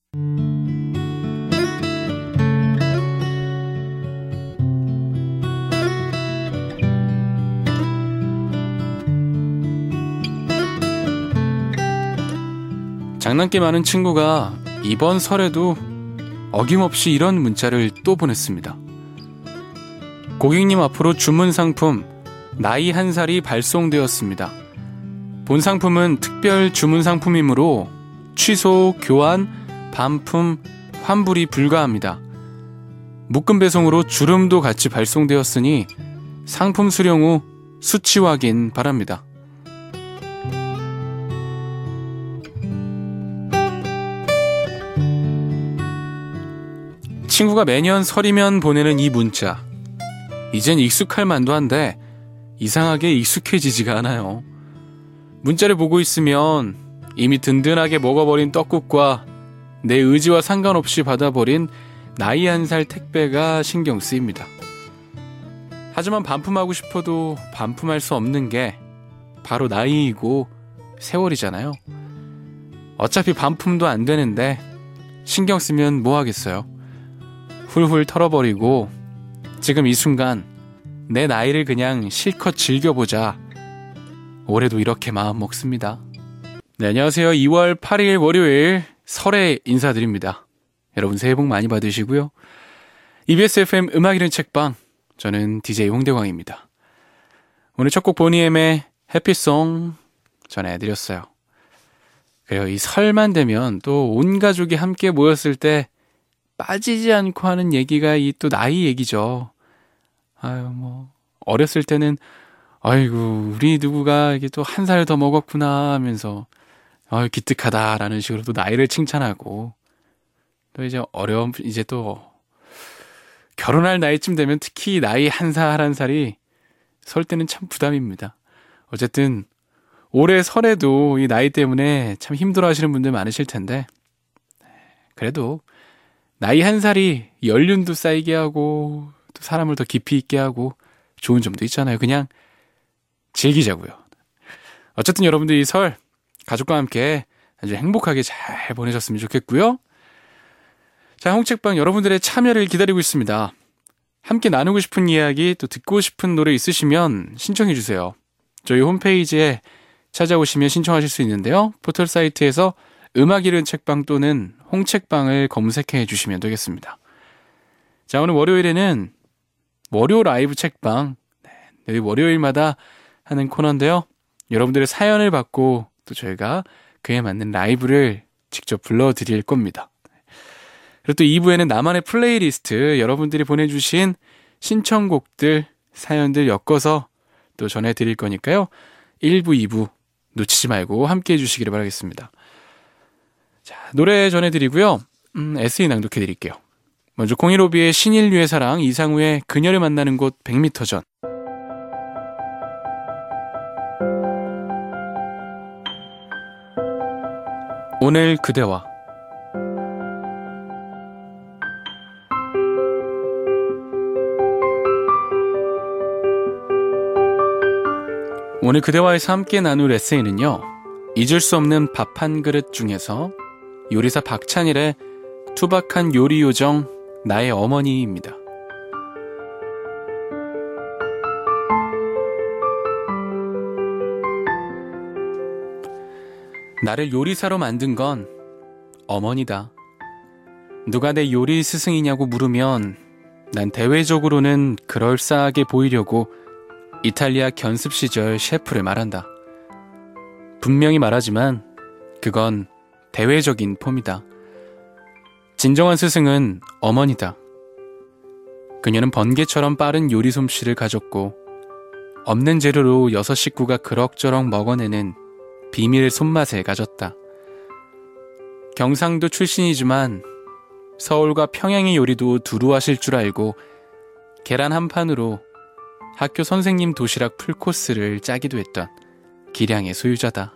장난기 많은 친구가 이번 설에도 어김없이 이런 문자를 또 보냈습니다. 고객님 앞으로 주문 상품 나이 1살이 발송되었습니다. 본 상품은 특별 주문 상품이므로 취소, 교환, 반품, 환불이 불가합니다. 묶음 배송으로 주름도 같이 발송되었으니 상품 수령 후 수치 확인 바랍니다. 친구가 매년 설이면 보내는 이 문자, 이젠 익숙할 만도 한데 이상하게 익숙해지지가 않아요. 문자를 보고 있으면 이미 든든하게 먹어버린 떡국과 내 의지와 상관없이 받아버린 나이 1살 택배가 신경 쓰입니다. 하지만 반품하고 싶어도 반품할 수 없는 게 바로 나이이고 세월이잖아요. 어차피 반품도 안 되는데 신경 쓰면 뭐 하겠어요. 훌훌 털어버리고 지금 이 순간 내 나이를 그냥 실컷 즐겨보자. 올해도 이렇게 마음 먹습니다. 네, 안녕하세요. 2월 8일 월요일 설에 인사드립니다. 여러분 새해 복 많이 받으시고요. EBS FM 음악 읽는 책방, 저는 DJ 홍대광입니다. 오늘 첫 곡 보니엠의 해피송 전해드렸어요. 그래요. 이 설만 되면 또 온 가족이 함께 모였을 때 빠지지 않고 하는 얘기가 이 또 나이 얘기죠. 어렸을 때는 아이고 우리 누구가 이게 또 1살 더 먹었구나 하면서 기특하다라는 식으로 또 나이를 칭찬하고, 또 이제 또 결혼할 나이쯤 되면 특히 나이 1살이 설 때는 참 부담입니다. 어쨌든 올해 설에도 이 나이 때문에 참 힘들어 하시는 분들 많으실 텐데, 그래도 나이 1살이 연륜도 쌓이게 하고 또 사람을 더 깊이 있게 하고 좋은 점도 있잖아요. 그냥 즐기자고요. 어쨌든 여러분들 이 설 가족과 함께 아주 행복하게 잘 보내셨으면 좋겠고요. 자, 홍책방 여러분들의 참여를 기다리고 있습니다. 함께 나누고 싶은 이야기, 또 듣고 싶은 노래 있으시면 신청해 주세요. 저희 홈페이지에 찾아오시면 신청하실 수 있는데요. 포털 사이트에서 음악 읽는 책방 또는 홍책방을 검색해 주시면 되겠습니다. 자, 오늘 월요일에는 월요 라이브 책방, 네, 월요일마다 하는 코너인데요. 여러분들의 사연을 받고 또 저희가 그에 맞는 라이브를 직접 불러드릴 겁니다. 그리고 또 2부에는 나만의 플레이리스트, 여러분들이 보내주신 신청곡들, 사연들 엮어서 또 전해드릴 거니까요. 1부, 2부 놓치지 말고 함께 해주시기를 바라겠습니다. 자, 노래 전해드리고요. SE 낭독해드릴게요. 먼저 015B의 신인류의 사랑, 이상우의 그녀를 만나는 곳 100m 전. 오늘 그대와. 오늘 그대와에서 함께 나눌 에세이는요, 잊을 수 없는 밥 한 그릇 중에서 요리사 박찬일의 투박한 요리 요정 나의 어머니입니다. 나를 요리사로 만든 건 어머니다. 누가 내 요리 스승이냐고 물으면 난 대외적으로는 그럴싸하게 보이려고 이탈리아 견습 시절 셰프를 말한다. 분명히 말하지만 그건 대외적인 폼이다. 진정한 스승은 어머니다. 그녀는 번개처럼 빠른 요리 솜씨를 가졌고 없는 재료로 6 식구가 그럭저럭 먹어내는 비밀의 손맛을 가졌다. 경상도 출신이지만 서울과 평양의 요리도 두루 하실 줄 알고 계란 한 판으로 학교 선생님 도시락 풀코스를 짜기도 했던 기량의 소유자다.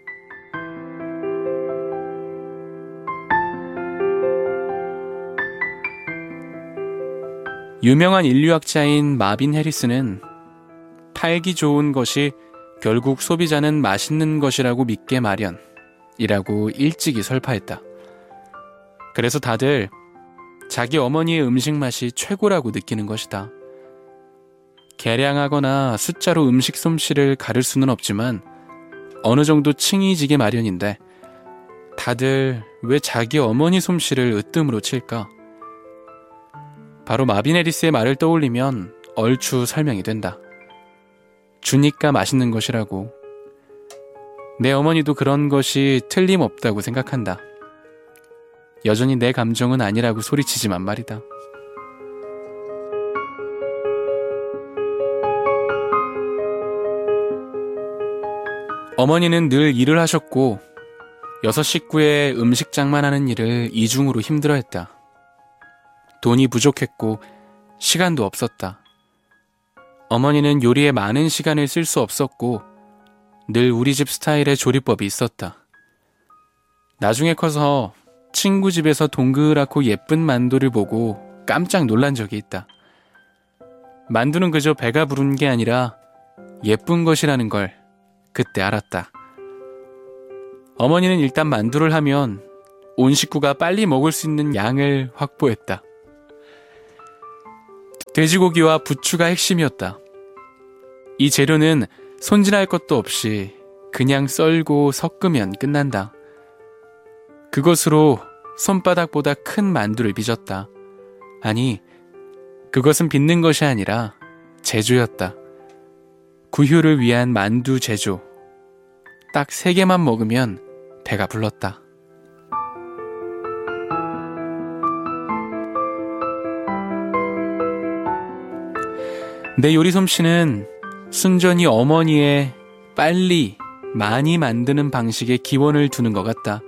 유명한 인류학자인 마빈 해리스는 팔기 좋은 것이 결국 소비자는 맛있는 것이라고 믿게 마련이라고 일찍이 설파했다. 그래서 다들 자기 어머니의 음식 맛이 최고라고 느끼는 것이다. 계량하거나 숫자로 음식 솜씨를 가릴 수는 없지만 어느 정도 칭이 지게 마련인데 다들 왜 자기 어머니 솜씨를 으뜸으로 칠까? 바로 마빈 해리스의 말을 떠올리면 얼추 설명이 된다. 주니까 맛있는 것이라고. 내 어머니도 그런 것이 틀림없다고 생각한다. 여전히 내 감정은 아니라고 소리치지만 말이다. 어머니는 늘 일을 하셨고 6 식구의 음식장만 하는 일을 이중으로 힘들어했다. 돈이 부족했고 시간도 없었다. 어머니는 요리에 많은 시간을 쓸 수 없었고 늘 우리 집 스타일의 조리법이 있었다. 나중에 커서 친구 집에서 동그랗고 예쁜 만두를 보고 깜짝 놀란 적이 있다. 만두는 그저 배가 부른 게 아니라 예쁜 것이라는 걸 그때 알았다. 어머니는 일단 만두를 하면 온 식구가 빨리 먹을 수 있는 양을 확보했다. 돼지고기와 부추가 핵심이었다. 이 재료는 손질할 것도 없이 그냥 썰고 섞으면 끝난다. 그것으로 손바닥보다 큰 만두를 빚었다. 아니, 그것은 빚는 것이 아니라 제조였다. 구휴를 위한 만두 제조. 딱 3개만 먹으면 배가 불렀다. 내 요리 솜씨는 순전히 어머니의 빨리, 많이 만드는 방식에 기원을 두는 것 같다.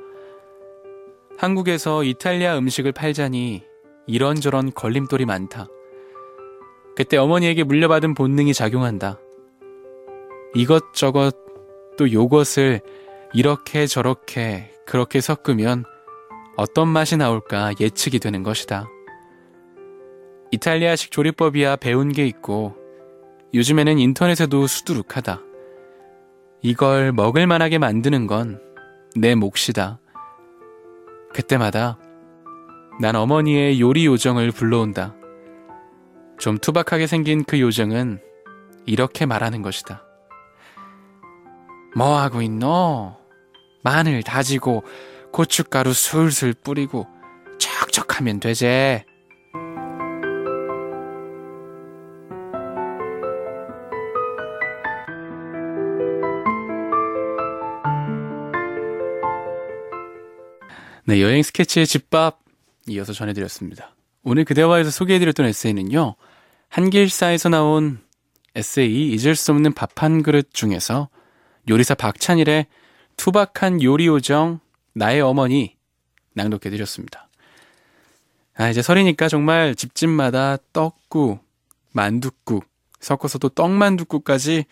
한국에서 이탈리아 음식을 팔자니 이런저런 걸림돌이 많다. 그때 어머니에게 물려받은 본능이 작용한다. 이것저것 또 요것을 이렇게 저렇게 그렇게 섞으면 어떤 맛이 나올까 예측이 되는 것이다. 이탈리아식 조리법이야 배운 게 있고 요즘에는 인터넷에도 수두룩하다. 이걸 먹을 만하게 만드는 건 내 몫이다. 그때마다 난 어머니의 요리 요정을 불러온다. 좀 투박하게 생긴 그 요정은 이렇게 말하는 것이다. 뭐 하고 있노? 마늘 다지고 고춧가루 술술 뿌리고 척척하면 되제. 네, 여행 스케치의 집밥 이어서 전해드렸습니다. 오늘 그대와에서 소개해드렸던 에세이는요, 한길사에서 나온 에세이 잊을 수 없는 밥 한 그릇 중에서 요리사 박찬일의 투박한 요리 요정 나의 어머니 낭독해드렸습니다. 이제 설이니까 정말 집집마다 떡국, 만둣국, 섞어서 또 떡만둣국까지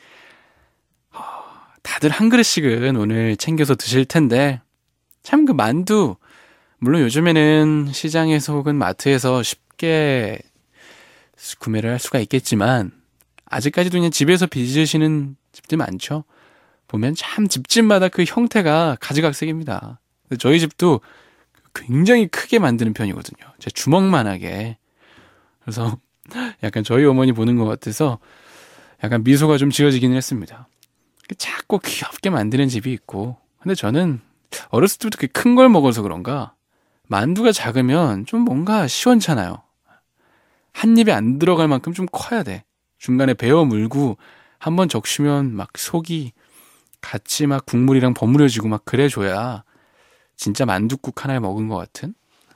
다들 한 그릇씩은 오늘 챙겨서 드실 텐데 참 그 만두, 물론 요즘에는 시장에서 혹은 마트에서 쉽게 구매를 할 수가 있겠지만 아직까지도 그냥 집에서 빚으시는 집들 많죠. 보면 참 집집마다 그 형태가 가지각색입니다. 저희 집도 굉장히 크게 만드는 편이거든요. 제 주먹만하게. 그래서 약간 저희 어머니 보는 것 같아서 약간 미소가 좀 지어지기는 했습니다. 자꾸 귀엽게 만드는 집이 있고, 근데 저는 어렸을 때부터 큰 걸 먹어서 그런가 만두가 작으면 좀 뭔가 시원찮아요. 한 입에 안 들어갈 만큼 좀 커야 돼. 중간에 베어 물고 한번 적시면 막 속이 같이 막 국물이랑 버무려지고 막 그래줘야 진짜 만둣국 하나를 먹은 것 같은.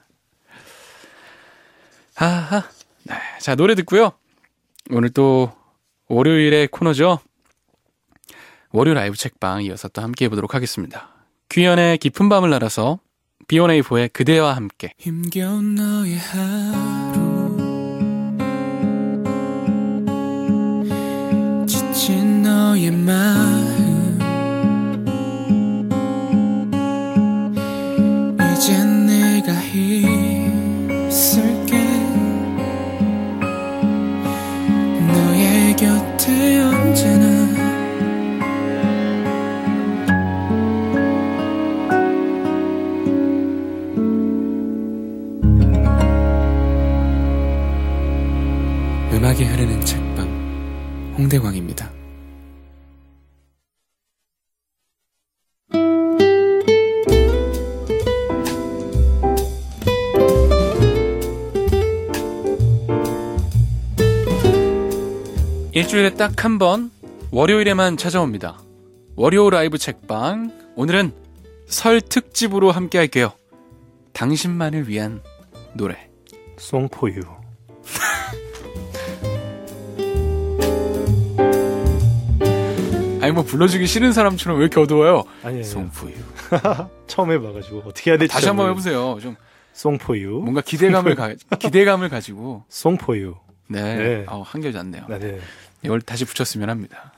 하하. 네, 자, 노래 듣고요. 오늘 또 월요일의 코너죠. 월요 라이브 책방 이어서 또 함께 해보도록 하겠습니다. 귀연의 깊은 밤을 날아서 B1A4의 그대와 함께. 힘겨운 너의 하루 지친 너의 마음 이젠 내가 있을게 너의 곁에 언제나 음악이 흐르는 책방 홍대광입니다. 일주일에 딱 한 번 월요일에만 찾아옵니다. 월요 라이브 책방. 오늘은 설 특집으로 함께 할게요. 당신만을 위한 노래 송포유. 아니 뭐 불러주기 싫은 사람처럼 왜 이렇게 어두워요? 아니에요. 송포유. 처음 해봐가지고 어떻게 해야 될지 다시 한번 해보세요. 좀 송포유. 뭔가 기대감을 가지고. 송포유. 네. 네. 한결같네요. 네. 이걸 다시 붙였으면 합니다.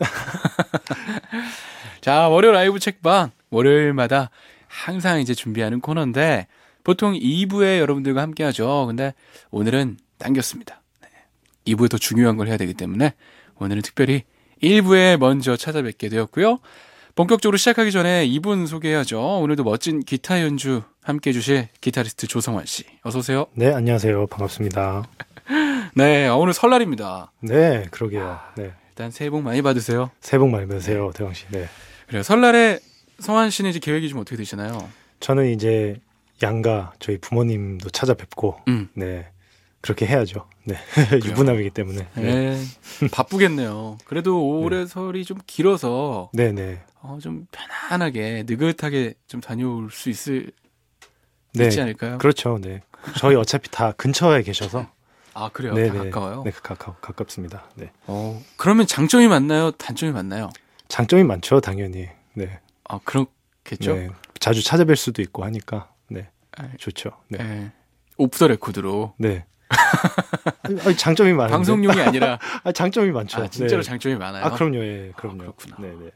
자, 월요 라이브 책방. 월요일마다 항상 이제 준비하는 코너인데 보통 2부에 여러분들과 함께 하죠. 근데 오늘은 당겼습니다. 네. 2부에 더 중요한 걸 해야 되기 때문에 오늘은 특별히 1부에 먼저 찾아뵙게 되었고요. 본격적으로 시작하기 전에 2분 소개해야죠. 오늘도 멋진 기타 연주 함께 해주실 기타리스트 조성환 씨. 어서 오세요. 네, 안녕하세요. 반갑습니다. 네, 오늘 설날입니다. 네, 그러게요. 네. 일단 새해 복 많이 받으세요. 새해 복 많이 받으세요, 대광 씨. 네. 그래요. 설날에 성환 씨는 이제 계획이 좀 어떻게 되시나요? 저는 이제 양가 저희 부모님도 찾아뵙고, 네, 그렇게 해야죠. 네, 유부남이기 때문에. 네. 바쁘겠네요. 그래도 올해 네. 설이 좀 길어서, 네네. 좀 편안하게 느긋하게 좀 다녀올 수 있지 않을까요? 그렇죠. 네. 저희 어차피 다 근처에 계셔서. 아, 그래요? 네네. 다 가까워요? 네, 가깝습니다. 네. 그러면 장점이 많나요? 단점이 많나요? 장점이 많죠, 당연히. 네. 아, 그렇겠죠? 네. 자주 찾아뵐 수도 있고 하니까. 네. 아, 좋죠. 네. 네. 오프 더 레코드로. 네. 아니, 장점이 많은데. 방송용이 아니라. 장점이 많죠. 아, 진짜로 네. 장점이 많아요? 아, 그럼요. 예, 그럼요. 그렇구나. 네네.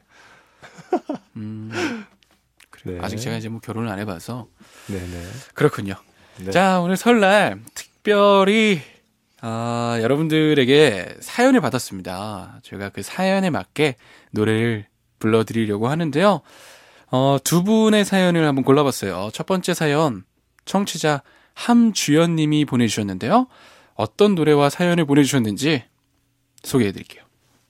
그래요. 네. 아직 제가 이제 뭐 결혼을 안 해봐서. 네네. 그렇군요. 네. 자, 오늘 설날 특별히 여러분들에게 사연을 받았습니다. 저희가 그 사연에 맞게 노래를 불러드리려고 하는데요. 두 분의 사연을 한번 골라봤어요. 첫 번째 사연, 청취자 함주연님이 보내주셨는데요. 어떤 노래와 사연을 보내주셨는지 소개해드릴게요.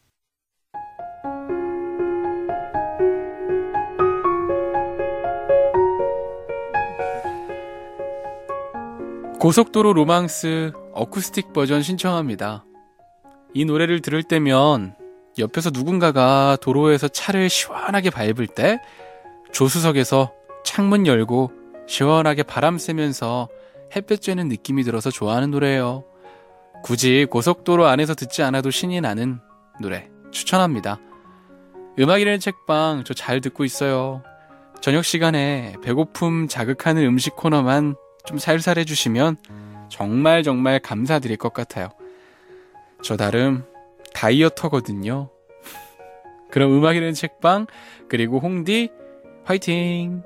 고속도로 로망스 어쿠스틱 버전 신청합니다. 이 노래를 들을 때면 옆에서 누군가가 도로에서 차를 시원하게 밟을 때 조수석에서 창문 열고 시원하게 바람 쐬면서 햇볕 쬐는 느낌이 들어서 좋아하는 노래예요. 굳이 고속도로 안에서 듣지 않아도 신이 나는 노래 추천합니다. 음악이라는 책방 저 잘 듣고 있어요. 저녁 시간에 배고픔 자극하는 음식 코너만 좀 살살 해주시면 정말 감사드릴 것 같아요. 저 나름 다이어터거든요. 그럼 음악이라는 책방 그리고 홍디 화이팅!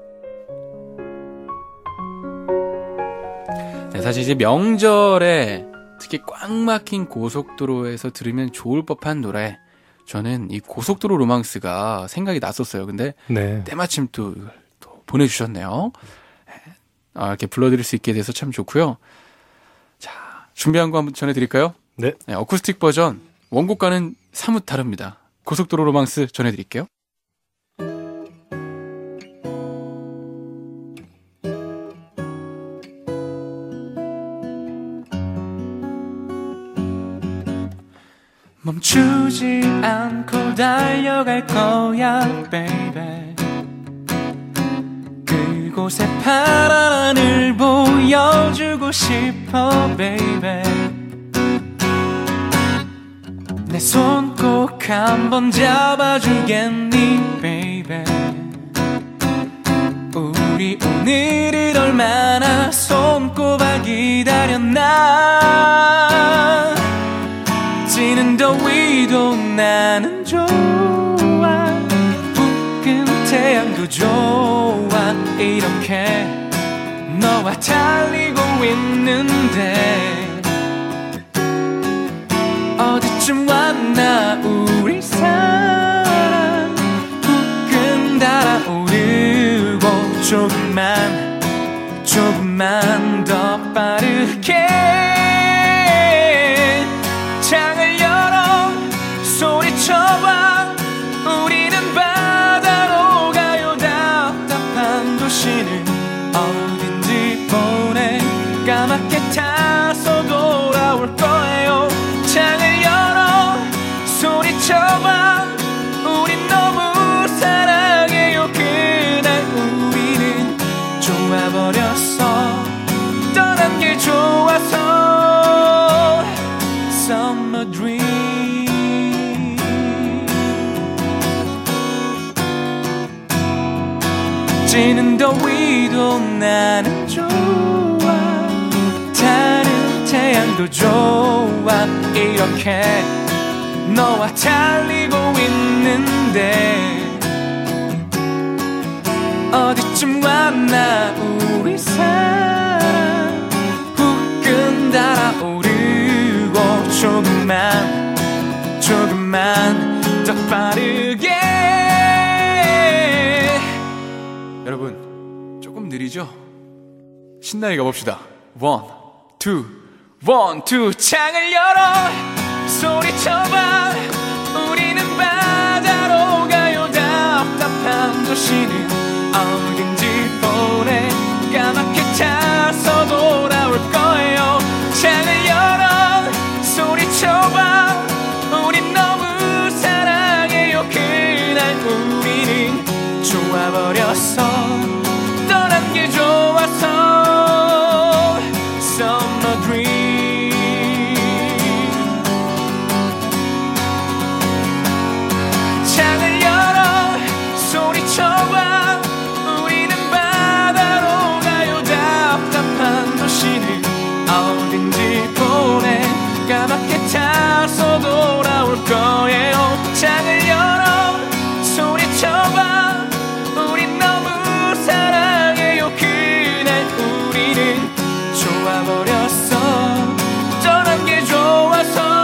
네, 사실 이제 명절에 특히 꽉 막힌 고속도로에서 들으면 좋을 법한 노래, 저는 이 고속도로 로망스가 생각이 났었어요. 근데 네. 때마침 또 이걸 또 보내주셨네요. 이렇게 불러드릴 수 있게 돼서 참 좋고요. 자, 준비한 거 한번 전해드릴까요? 네. 네, 어쿠스틱 버전 원곡과는 사뭇 다릅니다. 고속도로 로망스 전해드릴게요. 멈추지 않고 달려갈 거야, baby. 그곳에 파란 하늘 보여주고 싶어, baby. 내 손 꼭 한번 잡아주겠니, baby. 우리 오늘을 얼마나 손꼽아 기다렸나. 지는 더위도 나는 좋아, 부끈 태양도 좋아. 이렇게 너와 달리고 있는데 어디쯤 왔나 우리 사랑. 부끈 달아오르고 조금만 더 빠르게 창을 까맣게 타서 돌아올 거예요. 창을 열어 소리쳐봐. 우린 너무 사랑해요. 그날 우리는 좋아버렸어. 떠난 게 좋아서. Summer dream. 지는 더위도 나는 좋아. 타는 태양도 좋아. 이렇게 너와 달리고 있는데 어디쯤 왔나 우리 사랑. 후끈 달아오르고 조금만 더 빠르게. 여러분 조금 느리죠? 신나게 가봅시다. One, two. 창을 열어 소리쳐봐. 우리는 바다로 가요. 답답한 도시는 어딘지 보내. 까맣게 타서 돌아올 거예요. 창을 열어 소리쳐봐. 우린 너무 사랑해요. 그날 우리는 좋아버렸어. 떠난 게 좋아서. Summer dream. 창을 열어 소리쳐봐. 우리는 바다로 가요. 답답한 도시는 어딘지 보내. 까맣게 타서 돌아올 거예요. 창을 열어 소리쳐봐. 우린 너무 사랑해요. 그날 우리는 좋아버렸어. 떠난 게 좋아서.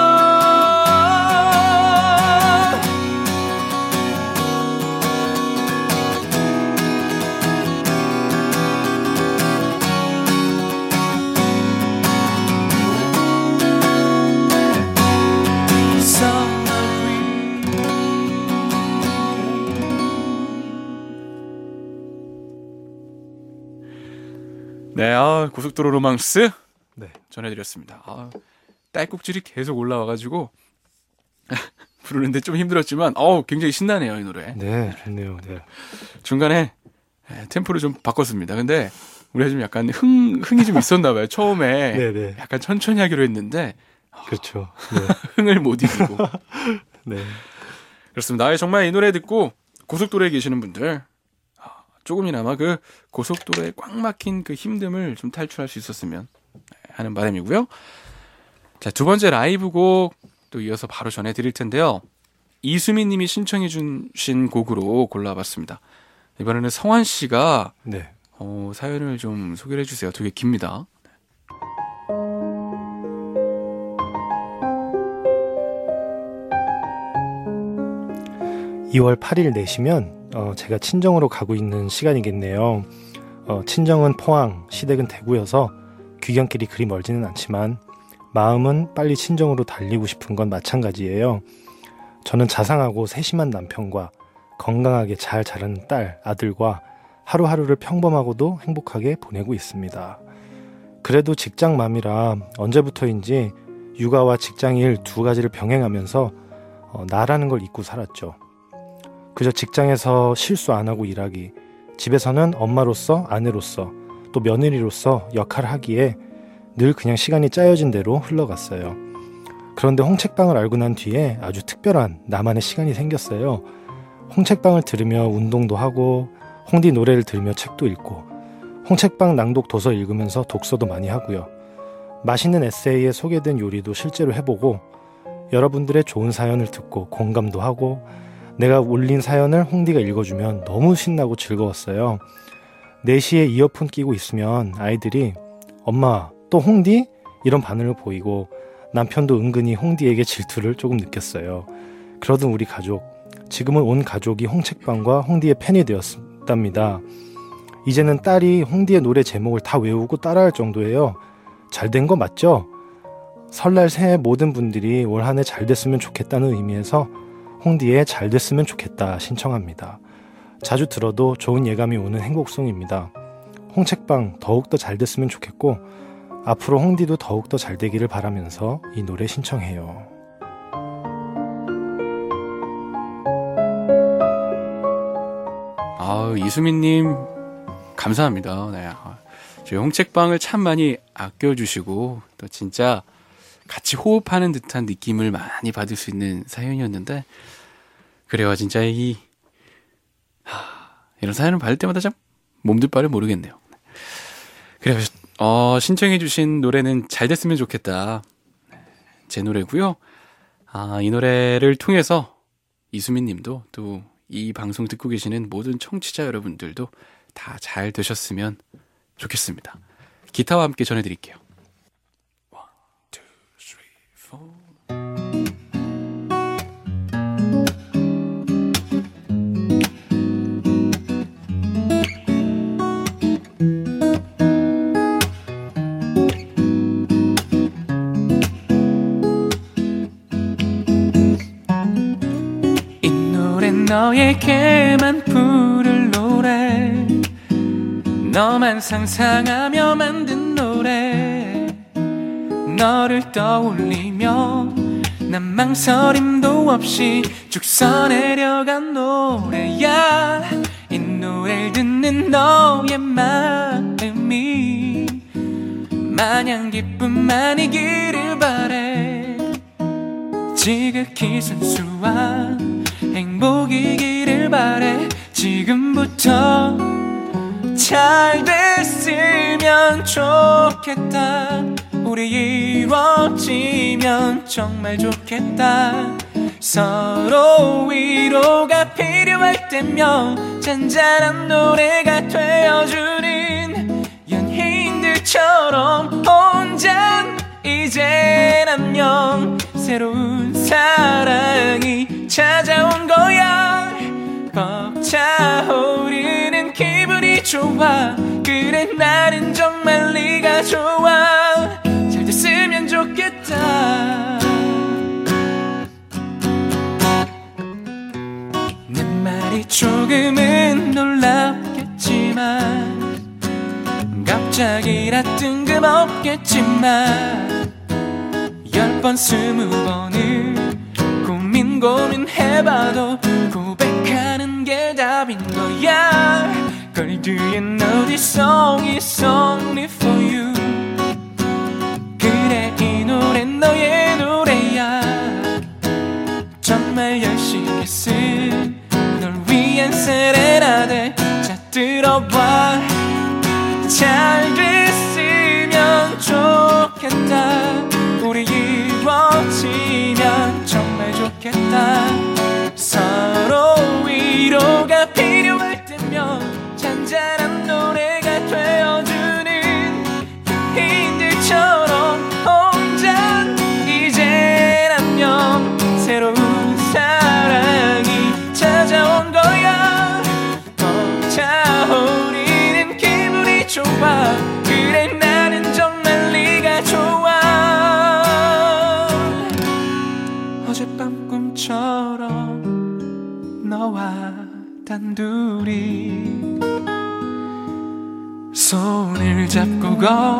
네, 고속도로 로망스 전해드렸습니다. 딸꾹질이 계속 올라와가지고 부르는데 좀 힘들었지만 굉장히 신나네요, 이 노래. 네, 좋네요. 네. 중간에 템포를 좀 바꿨습니다. 근데 우리가 좀 약간 흥이 좀 있었나 봐요. 처음에 네네. 약간 천천히 하기로 했는데 그렇죠. 네. 흥을 못 이기고. 네. 그렇습니다. 정말 이 노래 듣고 고속도로에 계시는 분들 조금이나마 그 고속도로에 꽉 막힌 그 힘듦을 좀 탈출할 수 있었으면 하는 바람이고요. 자, 두 번째 라이브 곡 또 이어서 바로 전해드릴 텐데요. 이수민 님이 신청해 주신 곡으로 골라봤습니다. 이번에는 성환 씨가 네. 사연을 좀 소개를 해주세요. 되게 깁니다. 2월 8일 내시면 제가 친정으로 가고 있는 시간이겠네요. 친정은 포항, 시댁은 대구여서 귀경길이 그리 멀지는 않지만 마음은 빨리 친정으로 달리고 싶은 건 마찬가지예요. 저는 자상하고 세심한 남편과 건강하게 잘 자라는 딸, 아들과 하루하루를 평범하고도 행복하게 보내고 있습니다. 그래도 직장맘이라 언제부터인지 육아와 직장일 두 가지를 병행하면서 나라는 걸 잊고 살았죠. 그저 직장에서 실수 안 하고 일하기, 집에서는 엄마로서, 아내로서, 또 며느리로서 역할을 하기에 늘 그냥 시간이 짜여진 대로 흘러갔어요. 그런데 홍책방을 알고 난 뒤에 아주 특별한 나만의 시간이 생겼어요. 홍책방을 들으며 운동도 하고 홍디 노래를 들으며 책도 읽고 홍책방 낭독 도서 읽으면서 독서도 많이 하고요. 맛있는 에세이에 소개된 요리도 실제로 해보고 여러분들의 좋은 사연을 듣고 공감도 하고 내가 올린 사연을 홍디가 읽어주면 너무 신나고 즐거웠어요. 4시에 이어폰 끼고 있으면 아이들이 엄마 또 홍디? 이런 반응을 보이고 남편도 은근히 홍디에게 질투를 조금 느꼈어요. 그러던 우리 가족, 지금은 온 가족이 홍책방과 홍디의 팬이 되었답니다. 이제는 딸이 홍디의 노래 제목을 다 외우고 따라할 정도예요. 잘된 거 맞죠? 설날 새해 모든 분들이 올 한 해 잘 됐으면 좋겠다는 의미에서 홍디의 잘 됐으면 좋겠다 신청합니다. 자주 들어도 좋은 예감이 오는 행복송입니다. 홍책방 더욱더 잘 됐으면 좋겠고 앞으로 홍디도 더욱더 잘 되기를 바라면서 이 노래 신청해요. 이수민님 감사합니다. 네. 저희 홍책방을 참 많이 아껴주시고 또 진짜 같이 호흡하는 듯한 느낌을 많이 받을 수 있는 사연이었는데, 그래요. 진짜 이런 사연을 받을 때마다 참 몸둘 바를 모르겠네요. 그래요. 신청해주신 노래는 잘 됐으면 좋겠다. 제 노래고요. 이 노래를 통해서 이수민 님도 또 이 방송 듣고 계시는 모든 청취자 여러분들도 다 잘 되셨으면 좋겠습니다. 기타와 함께 전해드릴게요. 1, 2, 4. 너에게만 부를 노래, 너만 상상하며 만든 노래, 너를 떠올리며 난 망설임도 없이 쭉 써내려간 노래야. 이 노래를 듣는 너의 마음이 마냥 기쁨만이기를 바래. 지극히 순수한 행복이기를 바래. 지금부터 잘 됐으면 좋겠다. 우리 이루어지면 정말 좋겠다. 서로 위로가 필요할 때면 잔잔한 노래가 되어주는 연예인들처럼 혼잔 이젠 안녕. 새로운 사랑이 찾아온 거야. 벅차오르는 기분이 좋아. 그래 나는 정말 네가 좋아. 잘 됐으면 좋겠다. 내 말이 조금은 놀랍겠지만 갑자기라 뜬금없겠지만 10번 20번을 고민해봐도 고백하는 게 답인 거야. Girl, do you know this song is only for you. 그래 이 노래 너의 노래야. 정말 열심히 쓴 널 위한 세레나데. 자 들어봐. 잘 됐으면 좋겠다. 우리 이루어지면 정말 좋겠다. 서로 위로가 필요할 때면 잔잔한 노래가 되어주는 연인들처럼 혼잔 이젠 안녕. 새로운 사랑이 찾아온 거야. 벅차오르는 기분이 좋아. 그래 나는 정말 네가 좋아. 어젯밤 꿈처럼 너와 단둘이 손을 잡고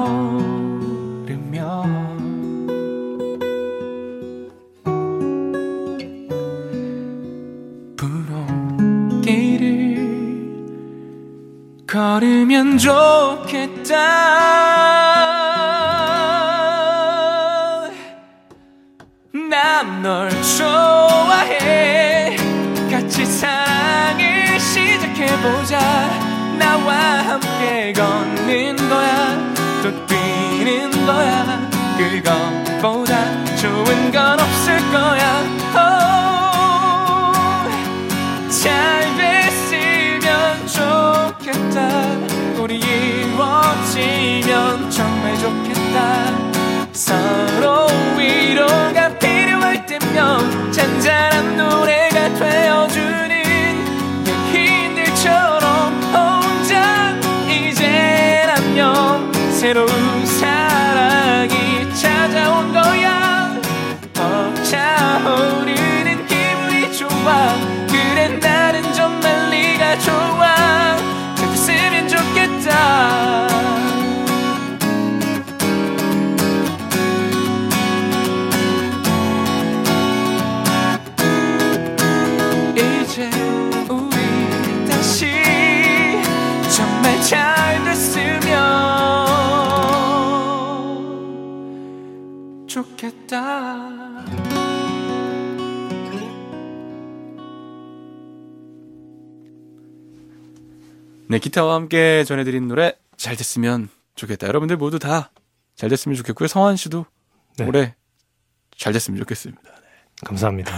걸으며 분홍길을 걸으면 좋겠다. 난 널 좋아해. 같이 사랑을 시작해보자. 나와 함께 걷는 거야. 또 뛰는 거야. 그것보다 좋은 건 없을 거야. 잘 됐으면 좋겠다. 우리 이루어지면 정말 좋겠다. 서로 위로가 필요할 때면 잔잔한 노래가 되어주는 연인들처럼 혼자 이젠 안녕. 새로운 사랑이 찾아온 거야. 벅차오르는 기분이 좋아. 그래 나는 정말 네가 좋아. 잘 됐으면 좋겠다. 좋겠다. 네, 기타와 함께 전해드린 노래 잘 됐으면 좋겠다. 여러분들 모두 다 잘 됐으면 좋겠고요. 성환 씨도 네. 올해 잘 됐으면 좋겠습니다. 네. 감사합니다.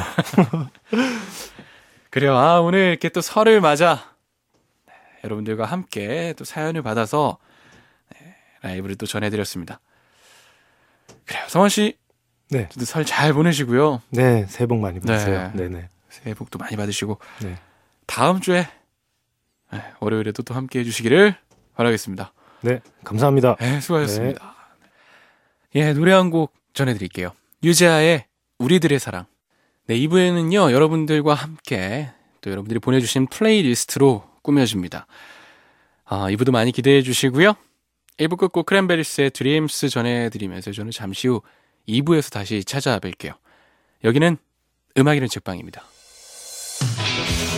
그래요. 오늘 이렇게 또 설을 맞아 여러분들과 함께 또 사연을 받아서 라이브를 또 전해드렸습니다. 그래요. 성환 씨, 네. 설 잘 보내시고요. 네, 새해 복 많이 받으세요. 네. 네네. 새해 복도 많이 받으시고 네. 다음 주에 월요일에도 또 함께 해주시기를 바라겠습니다. 네, 감사합니다. 네, 수고하셨습니다. 예, 노래 한 곡 전해드릴게요. 유재하의 우리들의 사랑. 네, 2부에는요, 여러분들과 함께 또 여러분들이 보내주신 플레이리스트로 꾸며집니다. 2부도 많이 기대해 주시고요. 1부 끝곡 크랜베리스의 드림스 전해드리면서 저는 잠시 후 2부에서 다시 찾아뵐게요. 여기는 음악이란 책방입니다.